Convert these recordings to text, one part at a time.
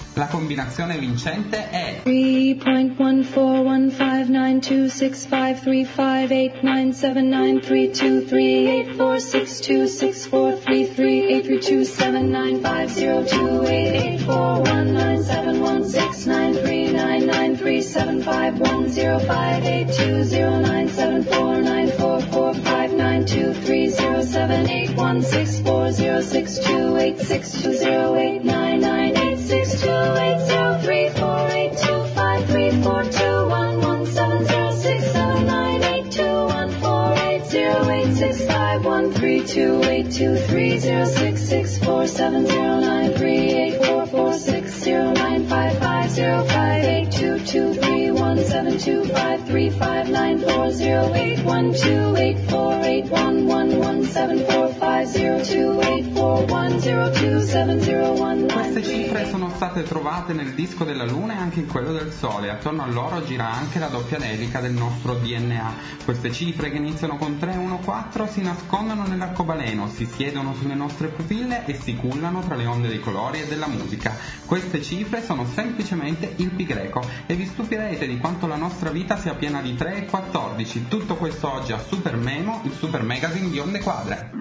La combinazione vincente è 35853584689825354562823176550. Queste cifre sono state trovate nel disco della Luna e anche in quello del Sole. Attorno a loro gira anche la doppia elica del nostro DNA. Queste cifre, che iniziano con 314, si nascondono nell'arcobaleno, si siedono sulle nostre pupille e si cullano tra le onde dei colori e della musica. Queste cifre sono semplicemente il pi greco e vi stupirete di quanto la nostra vita sia piena di 3 e 14. Tutto questo oggi a Super Memo, il super magazine di Onde Quadre.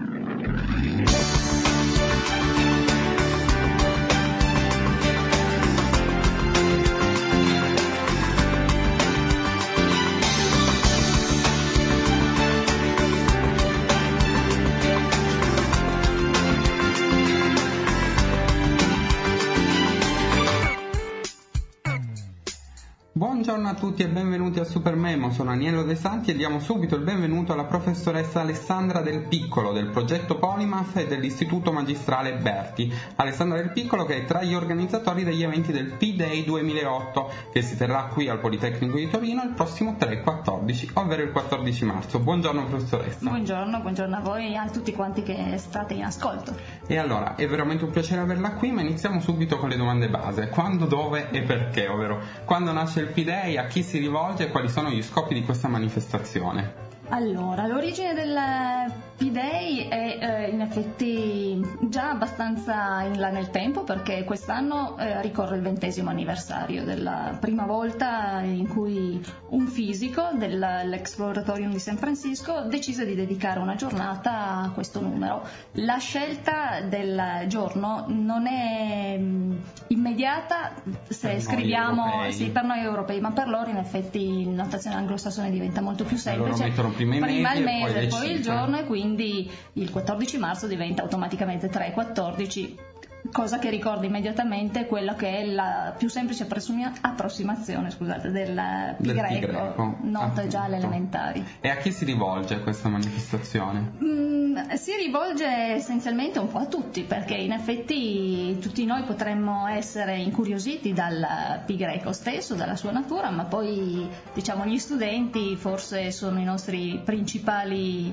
Buongiorno a tutti e benvenuti a Super Memo, sono Aniello De Santi e diamo subito il benvenuto alla professoressa Alessandra Del Piccolo del progetto Polymath e dell'Istituto Magistrale Berti. Alessandra Del Piccolo, che è tra gli organizzatori degli eventi del P-Day 2008 che si terrà qui al Politecnico di Torino il prossimo 3-14, ovvero il 14 marzo. Buongiorno professoressa. Buongiorno a voi e a tutti quanti che state in ascolto. E allora, è veramente un piacere averla qui, ma iniziamo subito con le domande base. Quando, dove e perché? Ovvero, quando nasce il P-Day, a chi si rivolge e quali sono gli scopi di questa manifestazione? Allora, l'origine del P-Day è in effetti già abbastanza in là nel tempo, perché quest'anno ricorre il 20° anniversario della prima volta in cui un fisico dell'Exploratorium di San Francisco decise di dedicare una giornata a questo numero. La scelta del giorno non è immediata se per scriviamo per noi europei, ma per loro in effetti in notazione anglosassone diventa molto più semplice. Prima il mese, poi il giorno, e quindi il 14 marzo diventa automaticamente 3-14, cosa che ricorda immediatamente quella che è la più semplice approssimazione del pi greco, nota già alle elementari. E a chi si rivolge questa manifestazione? Si rivolge essenzialmente un po' a tutti, perché in effetti tutti noi potremmo essere incuriositi dal pi greco stesso, dalla sua natura, ma poi diciamo gli studenti forse sono i nostri principali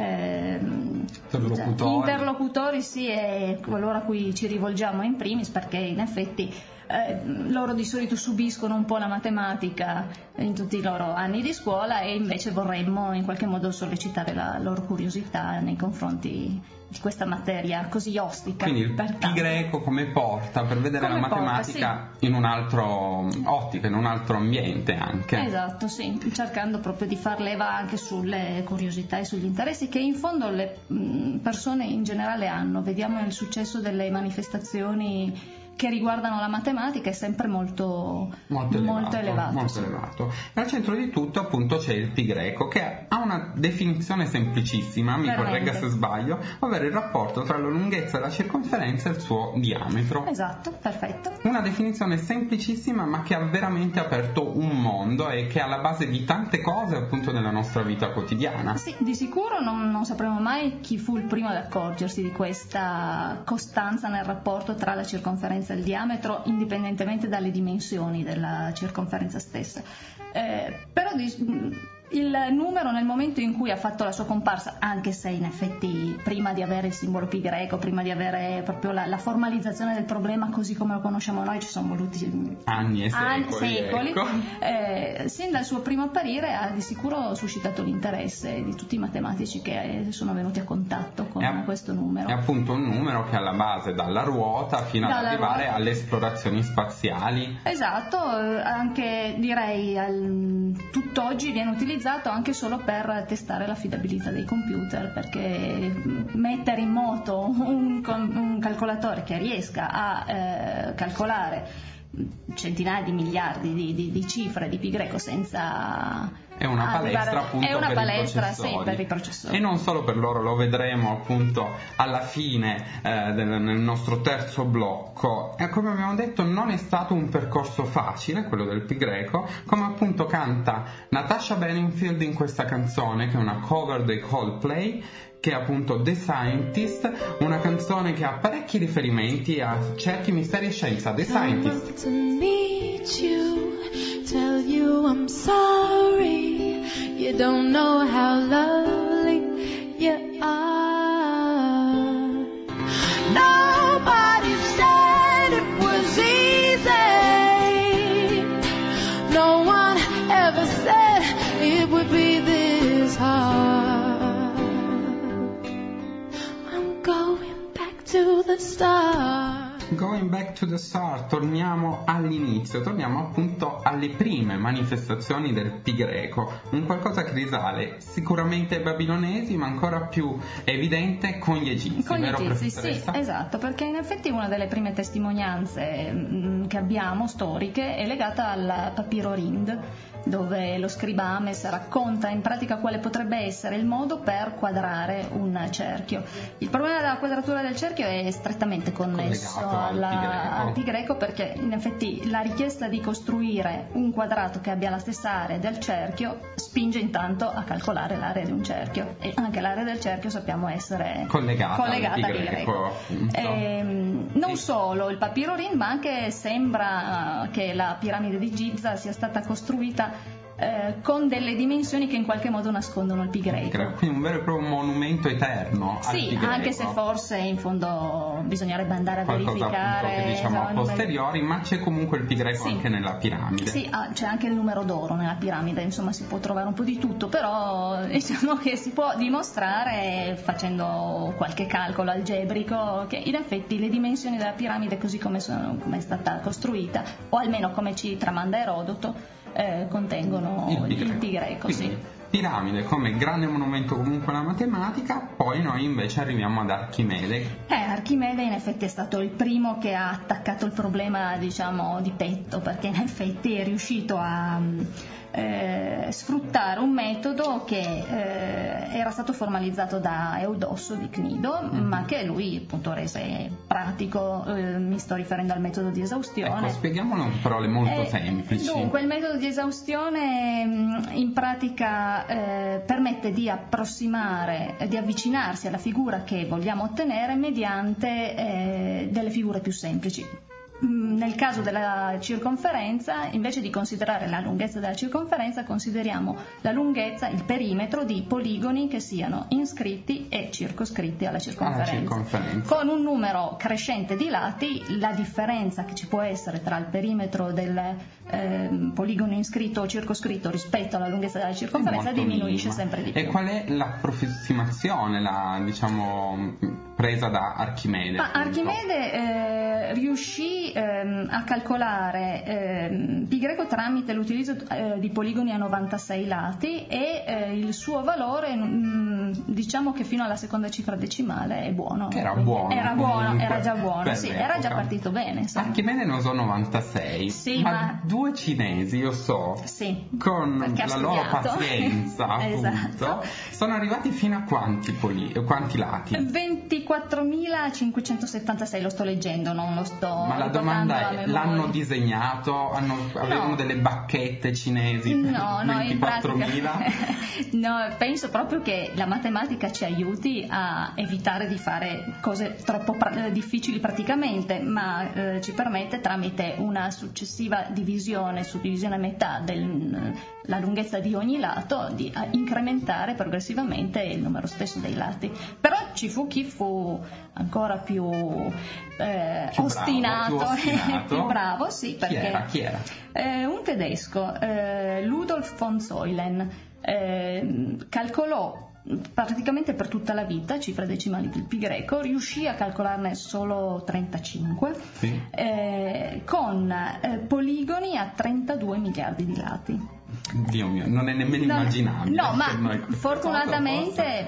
interlocutori, sì, e coloro a cui ci rivolgiamo in primis, perché in effetti loro di solito subiscono un po' la matematica in tutti i loro anni di scuola, e invece vorremmo in qualche modo sollecitare la loro curiosità nei confronti di questa materia così ostica. Quindi il pi greco come porta per vedere la matematica, sì, in un altro ottica, in un altro ambiente anche. Esatto, sì, cercando proprio di far leva anche sulle curiosità e sugli interessi che in fondo le persone in generale hanno. Vediamo il successo delle manifestazioni che riguardano la matematica è sempre molto elevato. E al centro di tutto appunto c'è il pi greco, che ha una definizione semplicissima, mi corregga se sbaglio, ovvero il rapporto tra la lunghezza della circonferenza e il suo diametro. Esatto, perfetto. Una definizione semplicissima, ma che ha veramente aperto un mondo e che è alla base di tante cose appunto nella nostra vita quotidiana. Sì, di sicuro non sapremo mai chi fu il primo ad accorgersi di questa costanza nel rapporto tra la circonferenza e il diametro, indipendentemente dalle dimensioni della circonferenza stessa. Però il numero, nel momento in cui ha fatto la sua comparsa, anche se in effetti prima di avere il simbolo pi greco, prima di avere proprio la formalizzazione del problema così come lo conosciamo noi, ci sono voluti anni e secoli, ecco. Sin dal suo primo apparire ha di sicuro suscitato l'interesse di tutti i matematici che sono venuti a contatto con questo numero. È appunto un numero che è alla base dalla ruota fino ad arrivare alle esplorazioni spaziali. Esatto, anche direi tutt'oggi viene utilizzato anche solo per testare l'affidabilità dei computer, perché mettere in moto un calcolatore che riesca a calcolare centinaia di miliardi di cifre di pi greco senza è una palestra appunto per i processori. E non solo per loro, lo vedremo appunto alla fine nel nostro terzo blocco. E come abbiamo detto, non è stato un percorso facile quello del pi greco, come appunto canta Natasha Bedingfield in questa canzone, che è una cover dei Coldplay, che è appunto The Scientist, una canzone che ha parecchi riferimenti a cerchi, misteri e scienza. The Scientist. Tell you I'm sorry, you don't know how lovely you are. Nobody said it was easy, no one ever said it would be this hard. I'm going back to the start. Going back to the start, torniamo all'inizio, torniamo appunto alle prime manifestazioni del pi greco, un qualcosa che risale sicuramente ai babilonesi, ma ancora più evidente con gli egizi. Con gli egizi, sì, esatto, perché in effetti una delle prime testimonianze che abbiamo storiche è legata al papiro Rind, dove lo scriba Ames racconta in pratica quale potrebbe essere il modo per quadrare un cerchio. Il problema della quadratura del cerchio è strettamente connesso al pi greco, perché in effetti la richiesta di costruire un quadrato che abbia la stessa area del cerchio spinge intanto a calcolare l'area di un cerchio, e anche l'area del cerchio sappiamo essere collegata al pi greco. Non solo il papiro Rind, ma anche sembra che la piramide di Giza sia stata costruita con delle dimensioni che in qualche modo nascondono il pi greco. Quindi un vero e proprio monumento eterno al pi greco. Anche se forse in fondo bisognerebbe andare a verificare che diciamo a posteriori, ma c'è comunque il pi greco anche nella piramide. Sì, c'è anche il numero d'oro nella piramide, insomma si può trovare un po' di tutto, però diciamo che si può dimostrare facendo qualche calcolo algebrico che in effetti le dimensioni della piramide, così come è stata costruita, o almeno come ci tramanda Erodoto, contengono il pi greco. Quindi, piramide come grande monumento comunque alla matematica. Poi noi invece arriviamo ad Archimede. Archimede in effetti è stato il primo che ha attaccato il problema, diciamo, di petto, perché in effetti è riuscito a sfruttare un metodo che era stato formalizzato da Eudosso di Cnido, ma che lui appunto rese pratico. Mi sto riferendo al metodo di esaustione. Ecco, spieghiamolo in parole molto semplici. Dunque, il metodo di esaustione in pratica permette di approssimare, di avvicinarsi alla figura che vogliamo ottenere mediante delle figure più semplici. Nel caso della circonferenza, invece di considerare la lunghezza della circonferenza, consideriamo la lunghezza, il perimetro di poligoni che siano inscritti e circoscritti alla circonferenza. Con un numero crescente di lati, la differenza che ci può essere tra il perimetro del poligono inscritto o circoscritto rispetto alla lunghezza della circonferenza diminuisce sempre di più. E qual è l'approssimazione, presa da Archimede? Archimede riuscì a calcolare pi greco tramite l'utilizzo di poligoni a 96 lati, e il suo valore, diciamo che fino alla seconda cifra decimale è buono. Era già buono, sì, era già partito bene. Insomma. Archimede ne usò 96, ma due cinesi, io so, con la loro pazienza appunto, sono arrivati fino a quanti lati? 24 24.576, lo sto leggendo, non lo sto. Ma la domanda è, l'hanno disegnato? Avevano delle bacchette cinesi? No, 24.000? No, penso proprio che la matematica ci aiuti a evitare di fare cose troppo difficili praticamente, ma ci permette, tramite una successiva suddivisione a metà della lunghezza di ogni lato, di incrementare progressivamente il numero stesso dei lati. Però ci fu chi fu ancora più ostinato, più bravo, sì, perché chi era? Un tedesco, Ludolf von Zeulen, calcolò praticamente per tutta la vita cifre decimali del pi greco, riuscì a calcolarne solo 35, sì. Con poligoni a 32 miliardi di lati. Dio mio, non è nemmeno immaginabile. No, ma fortunatamente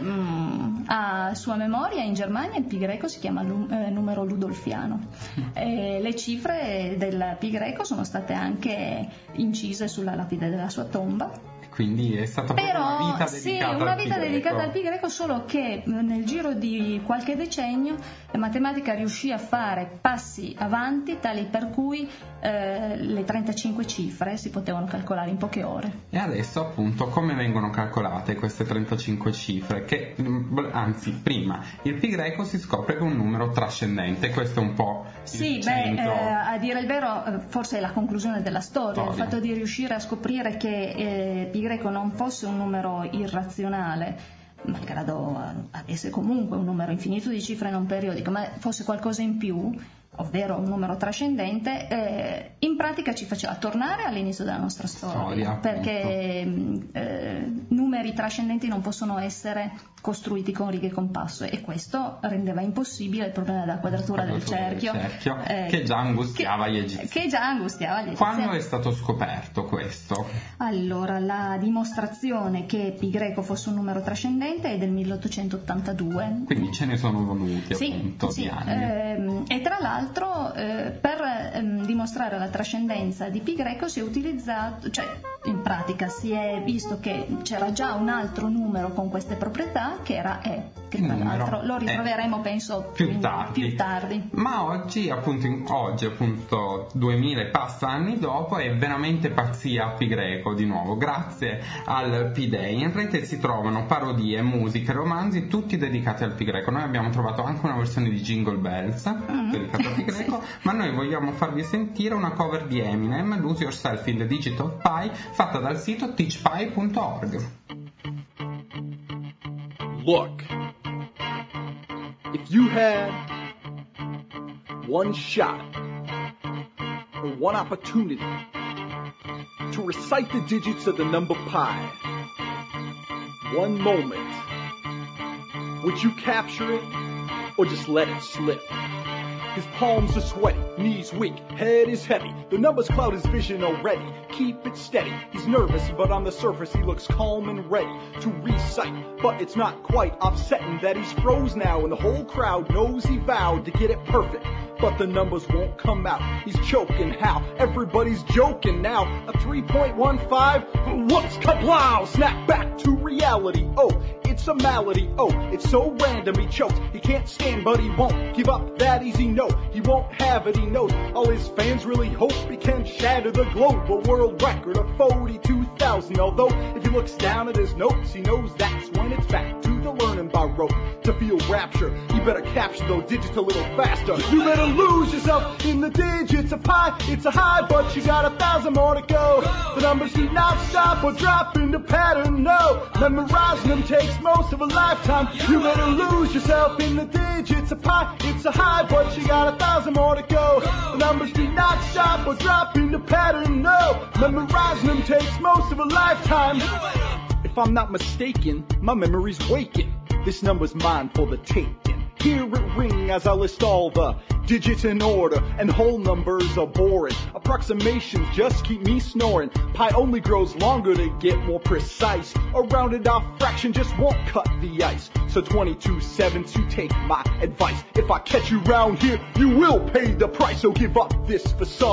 a sua memoria in Germania il pi greco si chiama numero ludolfiano. Le cifre del pi greco sono state anche incise sulla lapide della sua tomba. Quindi è stata proprio una vita dedicata al pi greco, solo che nel giro di qualche decennio la matematica riuscì a fare passi avanti tali per cui le 35 cifre si potevano calcolare in poche ore. E adesso appunto come vengono calcolate queste 35 cifre? Prima il pi greco si scopre che è un numero trascendente, questo è un po' il centro. A dire il vero forse è la conclusione della storia. Il fatto di riuscire a scoprire che pi greco non fosse un numero irrazionale, malgrado avesse comunque un numero infinito di cifre non periodiche, ma fosse qualcosa in più, ovvero un numero trascendente, in pratica ci faceva tornare all'inizio della nostra storia, perché numeri trascendenti non possono essere costruiti con righe e compasso, e questo rendeva impossibile il problema della quadratura del cerchio, che già angustiava gli egiziani. Quando è stato scoperto questo? Allora, la dimostrazione che pi greco fosse un numero trascendente è del 1882. Quindi ce ne sono voluti appunto di anni. E tra l'altro per dimostrare la trascendenza di pi greco si è utilizzato, in pratica si è visto che c'era già un altro numero con queste proprietà, che era E, che tra l'altro lo ritroveremo penso più tardi. Ma oggi appunto 2000 e passa anni dopo è veramente pazzia pi greco di nuovo, grazie al Pi Day. In rete si trovano parodie, musiche, romanzi, tutti dedicati al pi greco. Noi abbiamo trovato anche una versione di Jingle Bells dedicata al pi greco, ma noi vogliamo farvi sentire una cover di Eminem, Lose Yourself in the Digital Pie, fatta dal sito teachpie.org. Look, if you had one shot or one opportunity to recite the digits of the number pi, one moment, would you capture it or just let it slip? His palms are sweaty, knees weak, head is heavy. The numbers cloud his vision already. Keep it steady. He's nervous, but on the surface he looks calm and ready to recite. But it's not quite offsetting that he's froze now, and the whole crowd knows he vowed to get it perfect. But the numbers won't come out. He's choking how? Everybody's joking now. A 3.15? Whoops, kablow! Snap back to reality. Oh, it's a malady. Oh, it's so random he chokes. He can't stand, but he won't give up that easy. No, he won't have it. He knows all his fans really hope he can shatter the global world record of 42,000. Although if he looks down at his notes, he knows that's when it's back to the learning by rote. To feel rapture, you better capture those digits a little faster. You better lose yourself in the digits of pi. It's a high, but you got 1,000 more to go. The numbers do not stop or drop into pattern, no. Memorizing them takes most of a lifetime. You better lose yourself in the digits of pi. It's a high, but you got 1,000 more to go. The numbers do not stop or drop into pattern, no. Memorizing them takes most of a lifetime. If I'm not mistaken, my memory's waking. This number's mine for the taking. Hear it ring as I list all the digits in order, and whole numbers are boring. Approximations just keep me snoring. Pi only grows longer to get more precise. A rounded off fraction just won't cut the ice. So 22/7 take my advice. If I catch you round here, you will pay the price. So give up this facade.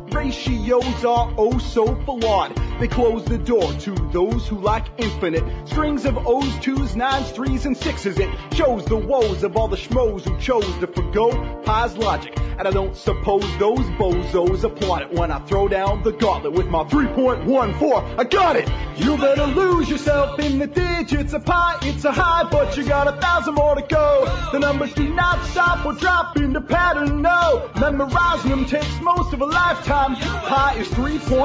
Ratios are oh so flawed. They close the door to those who lack infinite strings of O's, 2's, 9's, 3's, and 6's. It shows the woes of all the schmoes who chose to forgo Pi's logic. And I don't suppose those bozos applaud it when I throw down the gauntlet with my 3.14. I got it! You better lose yourself in the digits of pi. It's a high, but you got 1,000 more to go. The numbers do not stop or drop into pattern, no. Memorizing them takes most of a lifetime. Pi is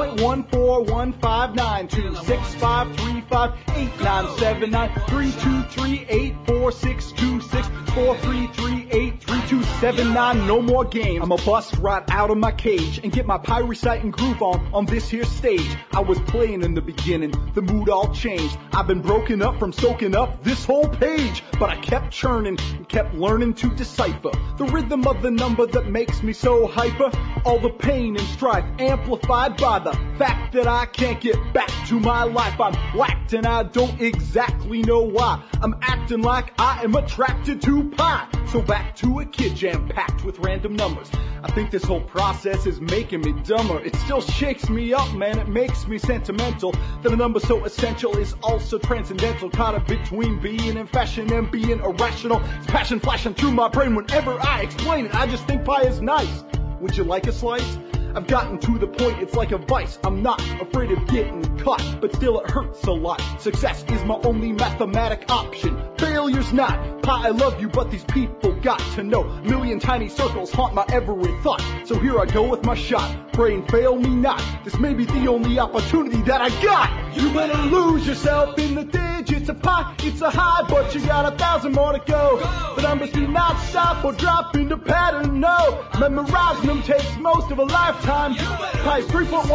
3.141592653589793238462643383279. No more games. I'ma bust right out of my cage and get my pi reciting groove on this here stage. I was playing in the beginning, the mood all changed. I've been broken up from soaking up this whole page, but I kept churning and kept learning to decipher the rhythm of the number that makes me so hyper. All the pain and strife amplified by the fact that I can't get back to my life. I'm whacked and I don't exactly know why. I'm acting like I am attracted to pi. So back to a kid jam packed with random numbers. I think this whole process is making me dumber. It still shakes me up, man. It makes me sentimental that a number so essential is also transcendental. Caught up between being in fashion and being irrational. It's passion flashing through my brain whenever I explain it. I just think pi is nice. Would you like a slice? I've gotten to the point, it's like a vice. I'm not afraid of getting caught, but still it hurts a lot. Success is my only mathematic option. Failure's not. Pi, I love you, but these people got to know. A million tiny circles haunt my every thought. So here I go with my shot. Brain, fail me not. This may be the only opportunity that I got. You better lose yourself in the digits of pi. It's a high, but you got 1,000 more to go. The numbers do not stop or drop into pattern, no. Memorizing them takes most of a lifetime. Pi is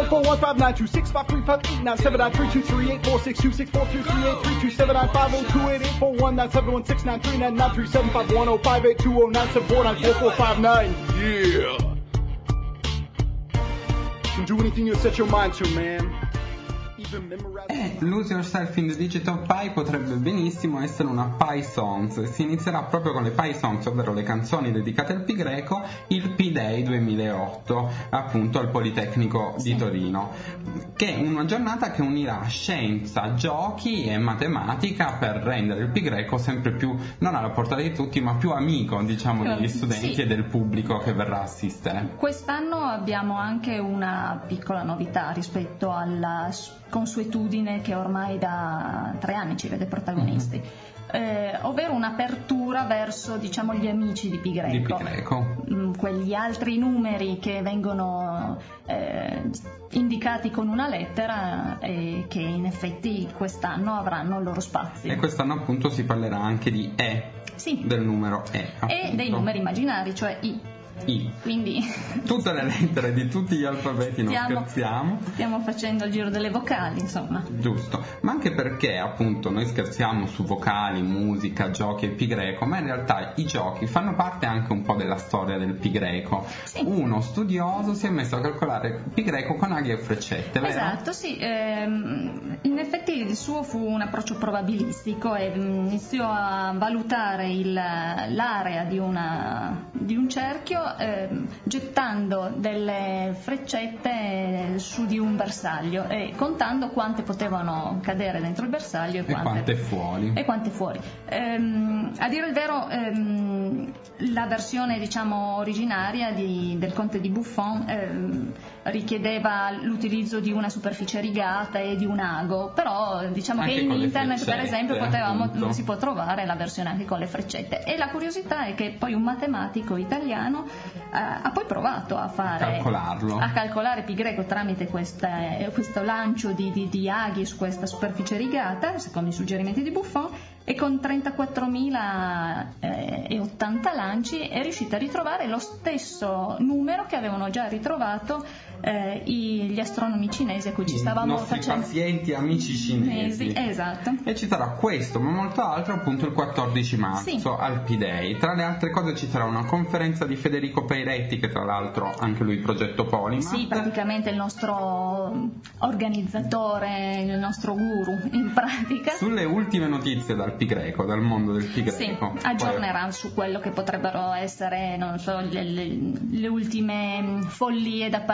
3.14159265358971284623846268464751058937105820974105820974494459. Yeah. Can do anything you set your mind to, man. Lose Yourself in the Digital Pi potrebbe benissimo essere una Pi Songs. Si inizierà proprio con le Pi Songs, ovvero le canzoni dedicate al pi greco, il Pi Day 2008, appunto al Politecnico di Torino, che è una giornata che unirà scienza, giochi e matematica per rendere il pi greco sempre più, non alla portata di tutti, ma più amico, diciamo, degli studenti e del pubblico che verrà a assistere. Quest'anno abbiamo anche una piccola novità rispetto alla consuetudine che ormai da 3 anni ci vede protagonisti, ovvero un'apertura verso, diciamo, gli amici di pi greco. Quegli altri numeri che vengono indicati con una lettera e che in effetti quest'anno avranno il loro spazio. E quest'anno appunto si parlerà anche di del numero E dei numeri immaginari, cioè I. Quindi tutte le lettere di tutti gli alfabeti, non scherziamo. Stiamo facendo il giro delle vocali, insomma. Giusto, ma anche perché appunto noi scherziamo su vocali, musica, giochi e pi greco, ma in realtà i giochi fanno parte anche un po' della storia del pi greco. Sì. Uno studioso si è messo a calcolare il pi greco con aghi e freccette, vero? Esatto, sì. In effetti il suo fu un approccio probabilistico e iniziò a valutare l'area di un cerchio gettando delle freccette su di un bersaglio e contando quante potevano cadere dentro il bersaglio e quante fuori. A dire il vero, la versione, diciamo, originaria del conte di Buffon richiedeva l'utilizzo di una superficie rigata e di un ago, però diciamo anche che in internet, per esempio, si può trovare la versione anche con le freccette. E la curiosità è che poi un matematico italiano ha poi provato a calcolare pi greco tramite questo lancio di aghi su questa superficie rigata, secondo i suggerimenti di Buffon, e con 34.080 lanci è riuscita a ritrovare lo stesso numero che avevano già ritrovato gli astronomi cinesi a cui ci stavamo facendo, pazienti amici cinesi. Esatto. E ci sarà questo, ma molto altro, appunto il 14 marzo al Pi Day. Tra le altre cose ci sarà una conferenza di Federico Peiretti, che tra l'altro anche lui progetto Polymath. Sì, praticamente il nostro organizzatore, il nostro guru in pratica. Sulle ultime notizie dal pi greco, dal mondo del pi greco. Sì, aggiornerà su quello che potrebbero essere, non so, le ultime follie da parte di quelli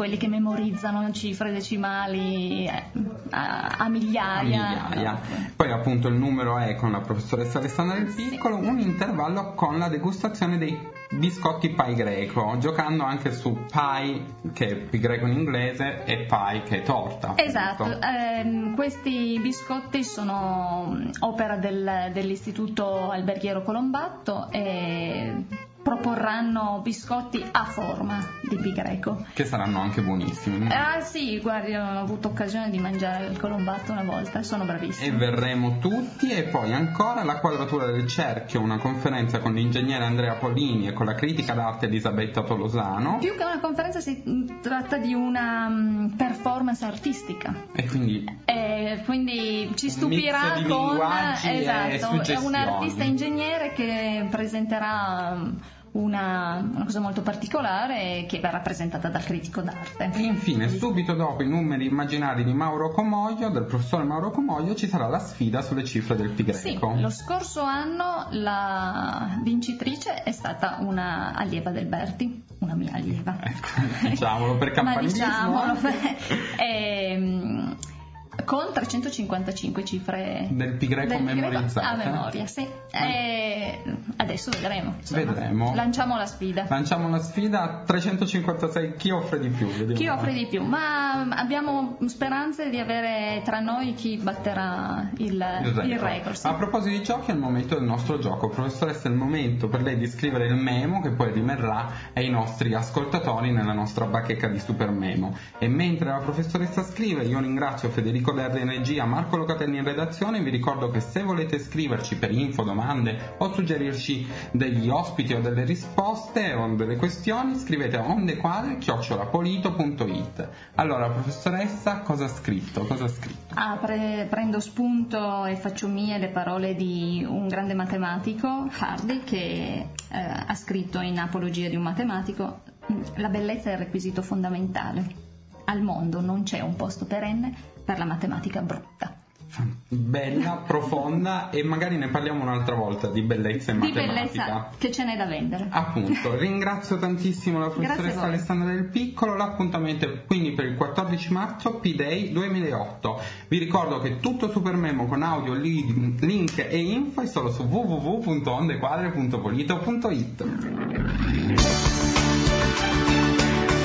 quelli che memorizzano cifre decimali a migliaia. Poi appunto il numero è, con la professoressa Alessandra Del Piccolo, un intervallo con la degustazione dei biscotti pie greco, giocando anche su pie, che è pi greco in inglese, e pie, che è torta. Esatto, questi biscotti sono opera dell'Istituto Alberghiero Colombatto e proporranno biscotti a forma di pi greco, che saranno anche buonissimi. Ah sì, guardi, ho avuto occasione di mangiare il Colombatto una volta, sono bravissimi. E verremo tutti. E poi ancora la quadratura del cerchio, una conferenza con l'ingegnere Andrea Pollini e con la critica d'arte Elisabetta Tolosano. Più che una conferenza si tratta di una performance artistica, e quindi ci stupirà di con un artista ingegnere che presenterà una cosa molto particolare che verrà presentata dal critico d'arte. E infine, subito dopo i numeri immaginari di Mauro Comoglio, del professore Mauro Comoglio, ci sarà la sfida sulle cifre del pi greco. Sì, lo scorso anno la vincitrice è stata una allieva del Berti, una mia allieva. Diciamolo per campanilismo. Ma diciamolo con 355 cifre del pi greco memorizzate a memoria, sì. Adesso vedremo. Lanciamo la sfida. 356. Chi offre di più? Chi offre di più? Ma abbiamo speranze di avere tra noi chi batterà il record. Sì. A proposito di giochi, è il momento del nostro gioco. Professoressa, è il momento per lei di scrivere il memo che poi rimarrà ai nostri ascoltatori nella nostra bacheca di Super Memo. E mentre la professoressa scrive, io ringrazio Federico Lerdi in regia, Marco Locatelli in redazione. Vi ricordo che se volete scriverci per info, domande o suggerirci degli ospiti o delle risposte o delle questioni, scrivete a ondequadre@polito.it. Allora, professoressa, cosa ha scritto? Prendo spunto e faccio mie le parole di un grande matematico, Hardy, che ha scritto in Apologia di un matematico: la bellezza è il requisito fondamentale. Al mondo non c'è un posto perenne per la matematica brutta. Bella, profonda, e magari ne parliamo un'altra volta di bellezza e matematica. Di bellezza che ce n'è da vendere. Appunto, ringrazio tantissimo la professoressa Alessandra Del Piccolo. L'appuntamento è quindi per il 14 marzo, P-Day 2008. Vi ricordo che tutto Super Memo con audio, link e info è solo su www.ondequadre.polito.it.